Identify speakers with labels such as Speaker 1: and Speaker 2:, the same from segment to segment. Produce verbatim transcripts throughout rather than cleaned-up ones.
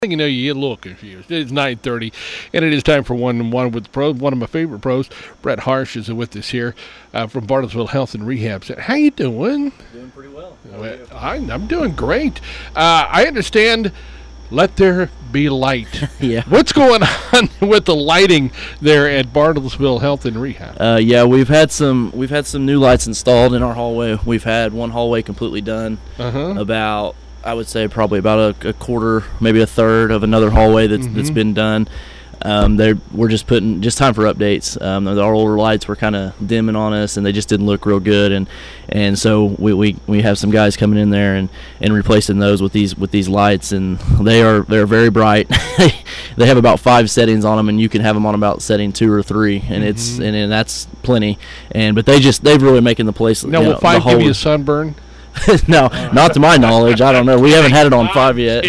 Speaker 1: You know, you get a little confused. It's nine thirty, and it is time for one and one with the pros. One of my favorite pros, Brett Harsh, is with us here uh, from Bartlesville Health and Rehab. How you doing?
Speaker 2: Doing pretty well.
Speaker 1: I, I'm doing great. Uh, I understand. Let there be light.
Speaker 2: Yeah.
Speaker 1: What's going on with the lighting there at Bartlesville Health and Rehab?
Speaker 2: Uh, yeah, we've had some we've had some new lights installed in our hallway. We've had one hallway completely done.
Speaker 1: Uh-huh.
Speaker 2: About I would say probably about a, a quarter, maybe a third of another hallway that's
Speaker 1: Mm-hmm.
Speaker 2: that's been done. Um, they we're just putting just time for updates. Um, our older lights were kind of dimming on us, and they just didn't look real good. And and so we, we, we have some guys coming in there and, and replacing those with these with these lights, and they are they're very bright. They have about five settings on them, and you can have them on about setting two or three, and
Speaker 1: Mm-hmm.
Speaker 2: it's and, and that's plenty. And but they just they've really making the place.
Speaker 1: Now,
Speaker 2: you
Speaker 1: will
Speaker 2: know,
Speaker 1: five
Speaker 2: the whole,
Speaker 1: give you a sunburn?
Speaker 2: no, not to my knowledge. I don't know. We haven't had it on five yet.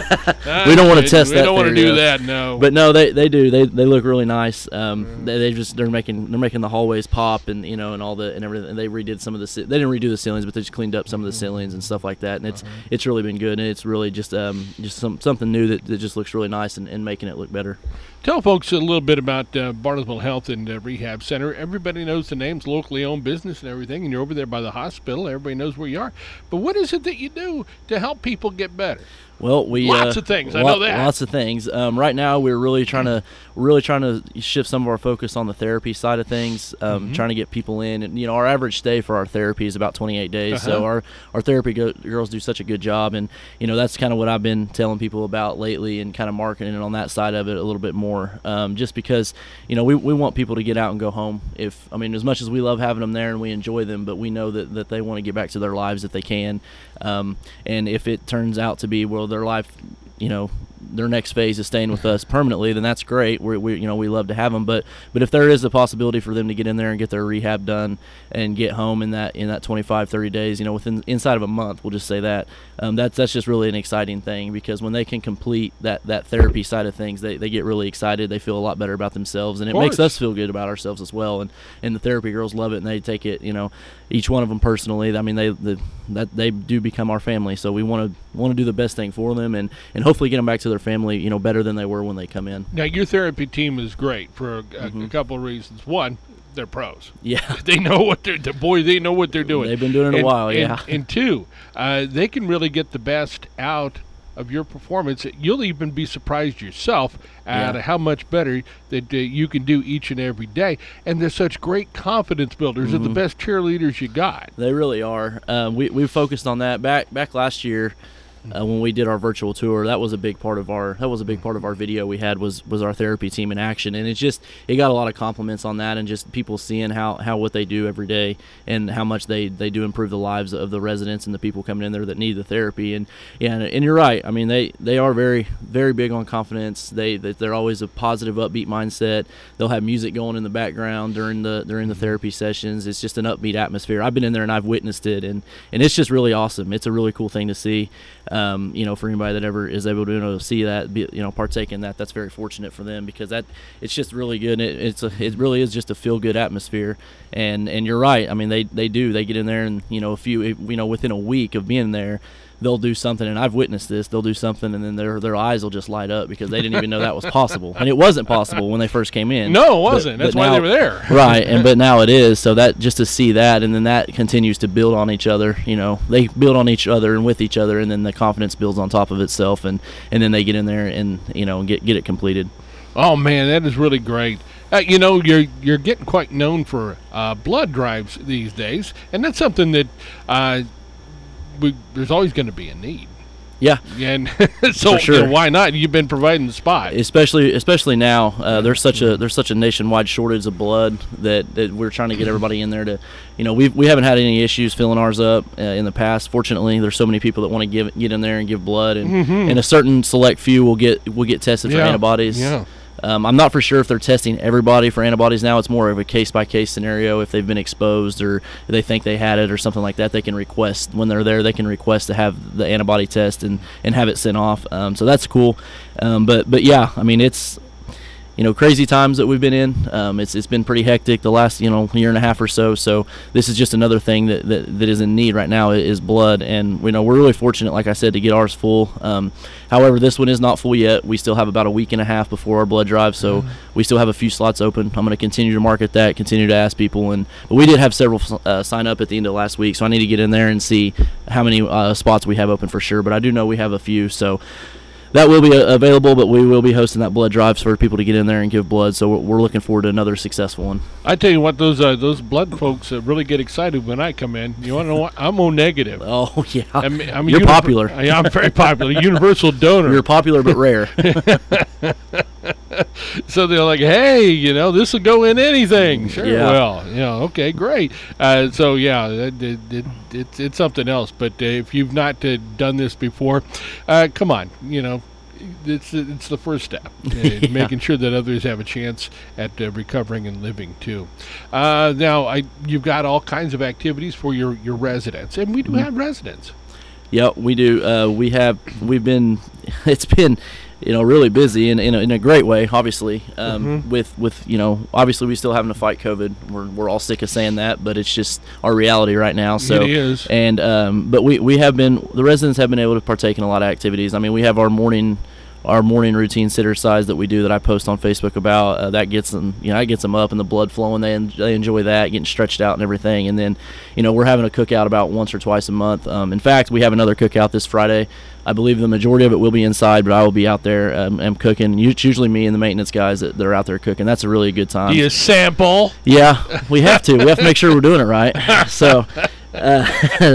Speaker 2: We don't want to test
Speaker 1: we
Speaker 2: that.
Speaker 1: We don't want to
Speaker 2: theory,
Speaker 1: do
Speaker 2: though.
Speaker 1: that, no.
Speaker 2: But no, they they do. They they look really nice. Um, they, they just they're making they're making the hallways pop, and you know, and all the and everything. And they redid some of the. They didn't redo the ceilings, but they just cleaned up some of the ceilings and stuff like that. And it's it's really been good. And it's really just um just some something new that, that just looks really nice and, and making it look better.
Speaker 1: Tell folks a little bit about uh, Bartlesville Health and uh, Rehab Center. Everybody knows the names, locally owned business and everything, and you're over there by the hospital. Everybody knows where you are. But what is it that you do to help people get better?
Speaker 2: Well, we
Speaker 1: Lots
Speaker 2: uh,
Speaker 1: of things. I
Speaker 2: lot-
Speaker 1: know that.
Speaker 2: Lots of things. Um, right now, we're really trying to we're really trying to shift some of our focus on the therapy side of things. Um,
Speaker 1: Mm-hmm.
Speaker 2: Trying to get people in, and you know, our average stay for our therapy is about twenty-eight days.
Speaker 1: Uh-huh.
Speaker 2: So our our therapy go- girls do such a good job, and you know, that's kind of what I've been telling people about lately, and kind of marketing it on that side of it a little bit more. Um, just because you know, we we want people to get out and go home. If I mean, as much as we love having them there and we enjoy them, but we know that that they want to get back to their lives if they can. Um, and if it turns out to be well, their life, you know, their next phase is staying with us permanently, then that's great. We, we, you know, we love to have them. But, but if there is a possibility for them to get in there and get their rehab done and get home in that in that twenty-five, thirty days, you know, within inside of a month, we'll just say that. Um, that's that's just really an exciting thing, because when they can complete that, that therapy side of things, they, they get really excited. They feel a lot better about themselves, and it makes us feel good about ourselves as well. And, and the therapy girls love it, and they take it, you know, each one of them personally. I mean, they the, that they do become our family, so we want to want to do the best thing for them, and, and hopefully get them back to their family, you know, better than they were when they come in.
Speaker 1: Now, your therapy team is great for a, a,
Speaker 2: Mm-hmm.
Speaker 1: a couple of reasons. One, they're pros.
Speaker 2: Yeah.
Speaker 1: They know what they're, the boy, they know what they're doing.
Speaker 2: They've been doing it a
Speaker 1: and,
Speaker 2: while,
Speaker 1: and,
Speaker 2: yeah.
Speaker 1: And two, uh, they can really get the best out of your performance. You'll even be surprised yourself at
Speaker 2: Yeah.
Speaker 1: how much better that uh, you can do each and every day. And they're such great confidence builders. They're the best cheerleaders you got.
Speaker 2: They really are. Um, we we focused on that back back last year. Uh, when we did our virtual tour, that was a big part of our that was a big part of our video we had was was our therapy team in action, and it just it got a lot of compliments on that, and just people seeing how, how what they do every day and how much they, they do improve the lives of the residents and the people coming in there that need the therapy. And yeah, and, and you're right. I mean, they, they are very very big on confidence. They they're always a positive, upbeat mindset. They'll have music going in the background during the during the therapy sessions. It's just an upbeat atmosphere. I've been in there and I've witnessed it, and and it's just really awesome. It's a really cool thing to see. Um, you know, for anybody that ever is able to, you know, see that, be, you know, partake in that, that's very fortunate for them, because that it's just really good. It, it's a, it really is just a feel good atmosphere, and and you're right. I mean, they they do they get in there, and you know, a few you know within a week of being there, they'll do something, and I've witnessed this. They'll do something, and then their their eyes will just light up, because they didn't even know that was possible, and it wasn't possible when they first came in.
Speaker 1: No, it wasn't.
Speaker 2: But,
Speaker 1: That's
Speaker 2: but
Speaker 1: why
Speaker 2: now,
Speaker 1: they were there.
Speaker 2: Right, and but now it is. So that just to see that, and then that continues to build on each other. You know, they build on each other and with each other, and then the confidence builds on top of itself, and and then they get in there and you know get get it completed.
Speaker 1: Oh man, that is really great. Uh, you know, you're you're getting quite known for uh, blood drives these days, and that's something that uh, we, there's always going to be a need.
Speaker 2: Yeah,
Speaker 1: And so
Speaker 2: For sure.
Speaker 1: you know, why not? You've been providing the spot.
Speaker 2: especially especially now. Uh, there's such a there's such a nationwide shortage of blood that, that we're trying to get everybody in there to, you know, we we haven't had any issues filling ours up uh, in the past. Fortunately, there's so many people that want to give get in there and give blood, and and a certain select few will get will get tested for
Speaker 1: Yeah,
Speaker 2: antibodies.
Speaker 1: yeah.
Speaker 2: Um, I'm not for sure if they're testing everybody for antibodies now. It's more of a case-by-case scenario. If they've been exposed or they think they had it or something like that, they can request, when they're there, they can request to have the antibody test and, and have it sent off. Um, so that's cool. Um, but, but, yeah, I mean, it's you know, crazy times that we've been in. Um, it's it's been pretty hectic the last, you know, year and a half or so. So this is just another thing that, that, that is in need right now is blood. And, you know, we're really fortunate, like I said, to get ours full. Um, however, this one is not full yet. We still have about a week and a half before our blood drive. So mm-hmm. we still have a few slots open. I'm going to continue to market that, continue to ask people. And but we did have several uh, sign up at the end of last week. So I need to get in there and see how many uh, spots we have open for sure. But I do know we have a few. So that will be uh, available, but we will be hosting that blood drive for people to get in there and give blood. So we're, we're looking forward to another successful one.
Speaker 1: I tell you what, those uh, those blood folks uh, really get excited when I come in. You want to know what? I'm O negative.
Speaker 2: Oh yeah,
Speaker 1: I'm, I'm
Speaker 2: you're
Speaker 1: univer-
Speaker 2: popular.
Speaker 1: Yeah, I'm very popular. Universal donor.
Speaker 2: You're popular but rare.
Speaker 1: So they're like, hey, you know, this will go in anything. Sure,
Speaker 2: yeah.
Speaker 1: Well, you know, okay, great. Uh, so yeah, it, it, it, it's it's something else. But uh, if you've not uh, done this before, uh, come on, you know. It's it's the first step, uh,
Speaker 2: yeah.
Speaker 1: making sure that others have a chance at uh, recovering and living too. Uh, now, I you've got all kinds of activities for your, your residents, and we do mm-hmm. have residents.
Speaker 2: Yeah, we do. Uh, we have. We've been. It's been, you know, really busy in in a, in a great way. Obviously, um, mm-hmm. with with you know, obviously we still having to fight COVID. We're we're all sick of saying that, but it's just our reality right now. So
Speaker 1: it is.
Speaker 2: And um, but we we have been the residents have been able to partake in a lot of activities. I mean, we have our morning. Our morning routine sitter size that we do that I post on Facebook about uh, that gets them, you know, that gets them up and the blood flowing. They en- they enjoy that, getting stretched out and everything. And then, you know, we're having a cookout about once or twice a month. Um, in fact, we have another cookout this Friday. I believe the majority of it will be inside, but I will be out there um, and cooking. It's usually me and the maintenance guys that, that are out there cooking. That's a really good time.
Speaker 1: Do you sample?
Speaker 2: Yeah, we have to. We have to make sure we're doing it right. So. Uh,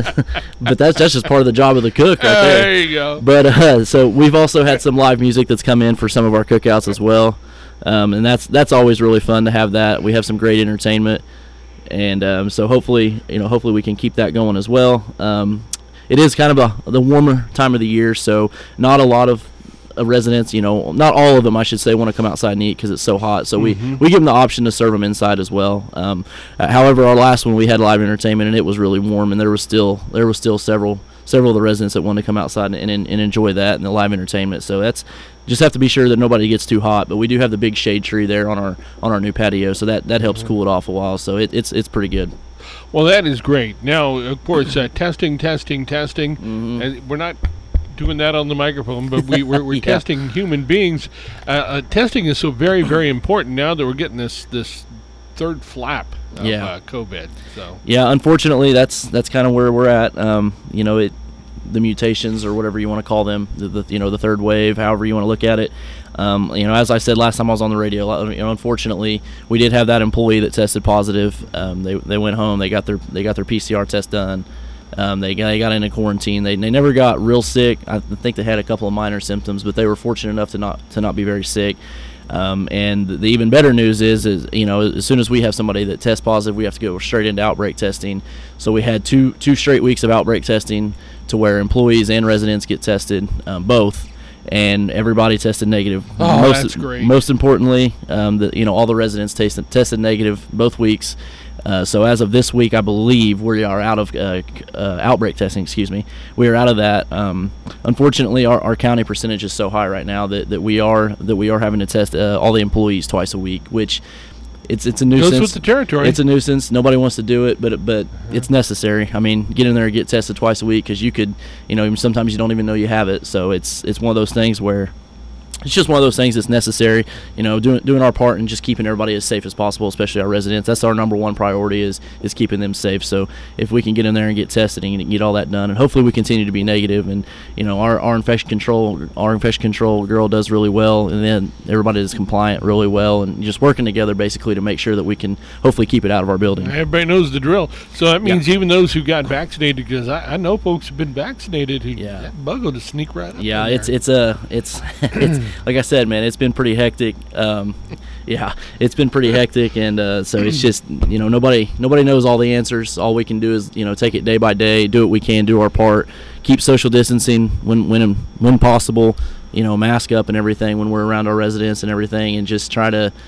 Speaker 2: but that's that's just part of the job of the cook right there.
Speaker 1: There you go.
Speaker 2: But uh, so we've also had some live music that's come in for some of our cookouts as well, um, and that's that's always really fun to have that. We have some great entertainment, and um, so hopefully you know hopefully we can keep that going as well. Um, it is kind of a, the warmer time of the year, so not a lot of Uh, residents, you know, not all of them, I should say, want to come outside and eat because it's so hot. So mm-hmm. we, we give them the option to serve them inside as well. Um, uh, however, our last one we had live entertainment and it was really warm, and there was still there was still several several of the residents that wanted to come outside and, and, and enjoy that and the live entertainment. So that's just have to be sure that nobody gets too hot. But we do have the big shade tree there on our on our new patio, so that that helps mm-hmm. cool it off a while. So it, it's it's pretty good.
Speaker 1: Well, that is great. Now, of course, uh, testing, testing, testing,
Speaker 2: mm-hmm.
Speaker 1: and we're not doing that on the microphone, but we, we're, we're yeah. testing human beings. Uh, uh, testing is so very, very important now that we're getting this this third flap of
Speaker 2: yeah.
Speaker 1: uh, COVID. So
Speaker 2: yeah, unfortunately, that's that's kind of where we're at. Um, you know, it the mutations or whatever you want to call them, the, the you know the third wave, however you want to look at it. Um, you know, as I said last time I was on the radio, you know, unfortunately, we did have that employee that tested positive. Um, they they went home, they got their they got their P C R test done. Um, they, they got into quarantine. They they never got real sick. I think they had a couple of minor symptoms, but they were fortunate enough to not to not be very sick. Um, and the even better news is, is you know, as soon as we have somebody that tests positive, we have to go straight into outbreak testing. So we had two two straight weeks of outbreak testing to where employees and residents get tested, um, both, and everybody tested negative.
Speaker 1: Oh,
Speaker 2: most,
Speaker 1: that's great.
Speaker 2: Most importantly, um, the, you know, all the residents tested tested negative both weeks. Uh, so as of this week, I believe we are out of uh, uh, outbreak testing. Excuse me, we are out of that. Um, unfortunately, our, our county percentage is so high right now that, that we are that we are having to test uh, all the employees twice a week, which it's it's a nuisance.
Speaker 1: Goes with the territory.
Speaker 2: It's a nuisance. Nobody wants to do it, but but uh-huh. it's necessary. I mean, get in there and get tested twice a week because you could, you know, sometimes you don't even know you have it. So it's it's one of those things where. It's just one of those things that's necessary, you know, doing doing our part and just keeping everybody as safe as possible, especially our residents. That's our number one priority is is keeping them safe. So if we can get in there and get tested and get all that done, and hopefully we continue to be negative, and you know our, our infection control our infection control girl does really well, and then everybody is compliant really well, and just working together basically to make sure that we can hopefully keep it out of our building.
Speaker 1: Everybody knows the drill. So that means
Speaker 2: yeah.
Speaker 1: even those who got vaccinated, because I, I know folks have been vaccinated who
Speaker 2: yeah.
Speaker 1: that bug will just sneak right up.
Speaker 2: Yeah,
Speaker 1: in
Speaker 2: it's
Speaker 1: there.
Speaker 2: it's a it's it's. Like I said, man, it's been pretty hectic. Um, yeah, it's been pretty hectic, and uh, so it's just you know nobody nobody knows all the answers. All we can do is you know take it day by day, do what we can, do our part, keep social distancing when when when possible, you know, mask up and everything when we're around our residents and everything, and just try to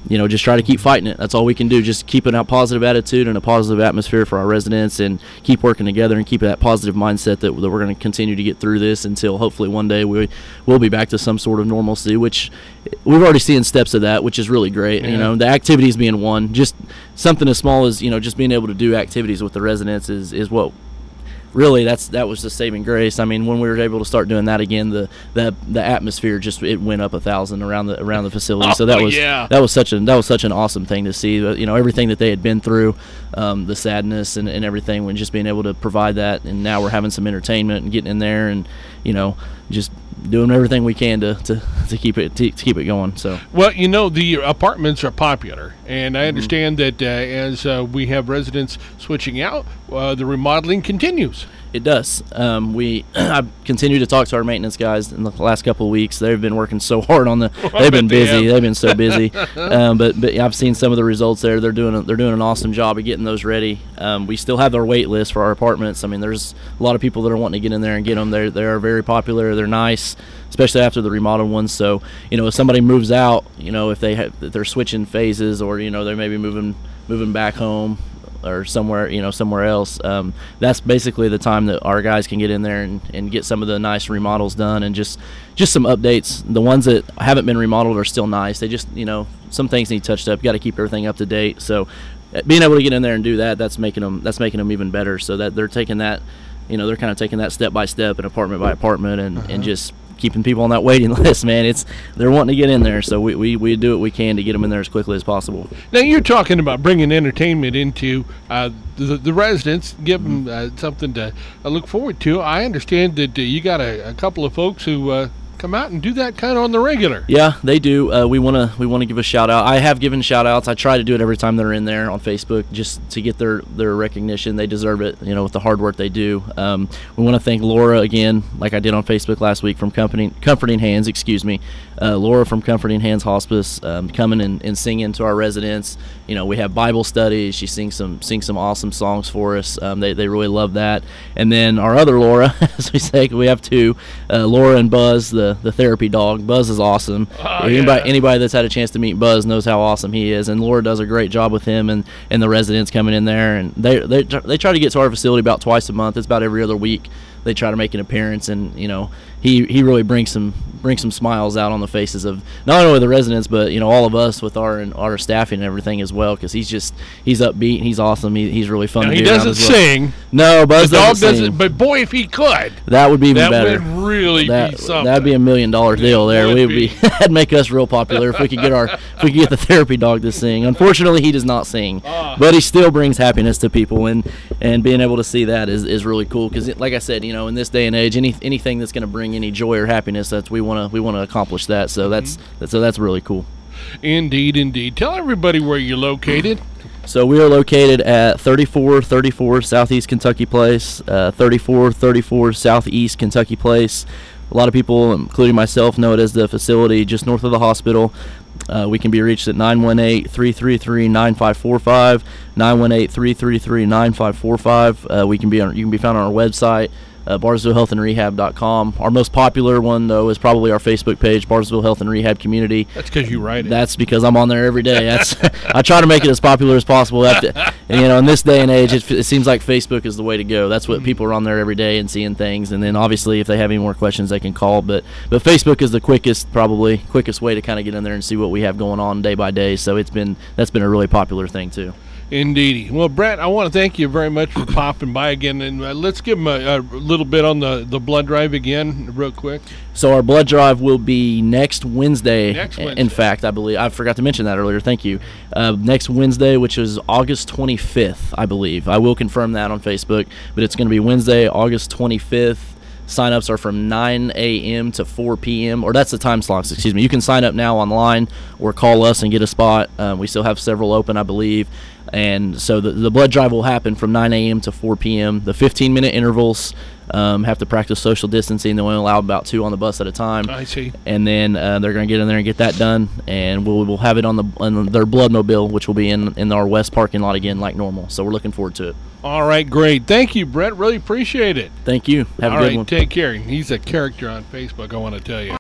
Speaker 2: you know, just try to keep fighting it. That's all we can do. Just keep a positive attitude and a positive atmosphere for our residents, and keep working together and keep that positive mindset that, that we're going to continue to get through this until hopefully one day we will be back to some sort of normalcy, which we've already seen steps of that, which is really great. Yeah. You know, the activities being one, just something as small as, you know, just being able to do activities with the residents is, is what really that's that was the saving grace. I mean, when we were able to start doing that again, the the, the atmosphere just it went up a thousand around the around the facility.
Speaker 1: Oh,
Speaker 2: so that was
Speaker 1: yeah.
Speaker 2: that was such an that was such an awesome thing to see. You know, everything that they had been through, um, the sadness and, and everything, when just being able to provide that, and now we're having some entertainment and getting in there and, you know, just doing everything we can to, to, to keep it to, to keep it going. So
Speaker 1: well, you know, the apartments are popular, and I understand mm-hmm. that uh, as uh, we have residents switching out, uh, the remodeling continues.
Speaker 2: It does. Um, we I've continued to talk to our maintenance guys in the last couple of weeks. They've been working so hard on the. They've been busy. They they've been so busy. um, but but I've seen some of the results there. They're doing a, they're doing an awesome job of getting those ready. Um, we still have our wait list for our apartments. I mean, there's a lot of people that are wanting to get in there and get them. They they are very popular. They're nice, especially after the remodeled ones. So, you know, if somebody moves out, you know, if they have, if they're switching phases, or, you know, they may be moving moving back home or somewhere, you know, somewhere else, um, that's basically the time that our guys can get in there and, and get some of the nice remodels done, and just just some updates. The ones that haven't been remodeled are still nice. They just, you know, some things need touched up. You got to keep everything up to date. So being able to get in there and do that, that's making them that's making them even better. So that they're taking that, you know, they're kind of taking that step by step and apartment by apartment, and, uh-huh. and just keeping people on that waiting list, man. It's they're wanting to get in there, so we, we, we do what we can to get them in there as quickly as possible.
Speaker 1: Now, you're talking about bringing entertainment into uh, the, the residents, give them uh, something to uh, look forward to. I understand that uh, you got a, a couple of folks who uh, come out and do that kind of on the regular.
Speaker 2: Yeah, they do. Uh, we want to we want to give a shout out. I have given shout outs. I try to do it every time they're in there on Facebook, just to get their, their recognition. They deserve it, you know, with the hard work they do. Um, we want to thank Laura again, like I did on Facebook last week, from Comforting, Comforting Hands, excuse me. Uh, Laura from Comforting Hands Hospice, um, coming and, and singing to our residents. You know, we have Bible studies. She sings some sings some awesome songs for us. Um, they, they really love that. And then our other Laura, as we say, we have two, uh, Laura and Buzz, the, the therapy dog. Buzz is awesome.
Speaker 1: Oh,
Speaker 2: anybody,
Speaker 1: yeah.
Speaker 2: anybody that's had a chance to meet Buzz knows how awesome he is. And Laura does a great job with him and, and the residents coming in there. And they, they, they try to get to our facility about twice a month. It's about every other week. They try to make an appearance, and, you know, he, he really brings some brings some smiles out on the faces of not only the residents, but, you know, all of us with our our staffing and everything as well, because he's just he's upbeat, he's awesome, he, he's really fun.
Speaker 1: Now,
Speaker 2: to
Speaker 1: he
Speaker 2: be
Speaker 1: doesn't
Speaker 2: around as well.
Speaker 1: sing.
Speaker 2: No, Buzz
Speaker 1: the dog
Speaker 2: doesn't,
Speaker 1: doesn't
Speaker 2: sing.
Speaker 1: But boy, if he could,
Speaker 2: that would be even
Speaker 1: that
Speaker 2: better.
Speaker 1: would really
Speaker 2: that,
Speaker 1: be something.
Speaker 2: That'd be a million dollar deal there.
Speaker 1: would
Speaker 2: We'd
Speaker 1: be.
Speaker 2: be that'd make us real popular if we could get our if we could get the therapy dog to sing. Unfortunately, he does not sing,
Speaker 1: Ah.
Speaker 2: but he still brings happiness to people, and and being able to see that is, is really cool, because, like I said, you know, in this day and age, any anything that's going to bring any joy or happiness, that's we want to we want to accomplish that. So that's,
Speaker 1: Mm-hmm.
Speaker 2: that's so that's really cool.
Speaker 1: Indeed, indeed. Tell everybody where you're located.
Speaker 2: So we are located at thirty-four thirty-four Southeast Kentucky Place, uh, thirty-four thirty-four Southeast Kentucky Place. A lot of people, including myself, know it as the facility just north of the hospital. Uh, we can be reached at nine one eight, three three three, nine five four five, nine one eight, three three three, nine five four five. Uh, we can be on, you can be found on our website, Uh, Bartlesville Health and Rehab dot com. Our most popular one, though, is probably our Facebook page, Bartlesville Health and Rehab Community.
Speaker 1: That's because you write it.
Speaker 2: That's because I'm on there every day. That's I try to make it as popular as possible. After, and, you know, in this day and age, it, it seems like Facebook is the way to go. That's what people are on there every day and seeing things. And then, obviously, if they have any more questions, they can call. But but Facebook is the quickest, probably quickest way to kind of get in there and see what we have going on day by day. So it's been that's been a really popular thing too.
Speaker 1: Indeedy. Well, Brett, I want to thank you very much for popping by again, and uh, let's give them a, a little bit on the, the blood drive again, real quick.
Speaker 2: So our blood drive will be next Wednesday.
Speaker 1: Next Wednesday.
Speaker 2: In fact, I believe I forgot to mention that earlier. Thank you. Uh, next Wednesday, which is August twenty-fifth, I believe. I will confirm that on Facebook, but it's going to be Wednesday, August twenty-fifth. Sign-ups are from nine a.m. to four p.m. or that's the time slots, excuse me. You can sign up now online or call us and get a spot. Um, we still have several open, I believe. And so the, the blood drive will happen from nine a.m. to four p.m. The fifteen-minute intervals, um, have to practice social distancing. They only allow about two on the bus at a time.
Speaker 1: I see.
Speaker 2: And then uh, they're going to get in there and get that done. And we'll, we'll have it on, the, on their blood mobile, which will be in, in our west parking lot again like normal. So we're looking forward to it.
Speaker 1: All right, great. Thank you, Brett. Really appreciate it.
Speaker 2: Thank you. Have
Speaker 1: All
Speaker 2: a good
Speaker 1: right,
Speaker 2: one.
Speaker 1: take care. He's a character on Facebook, I want to tell you.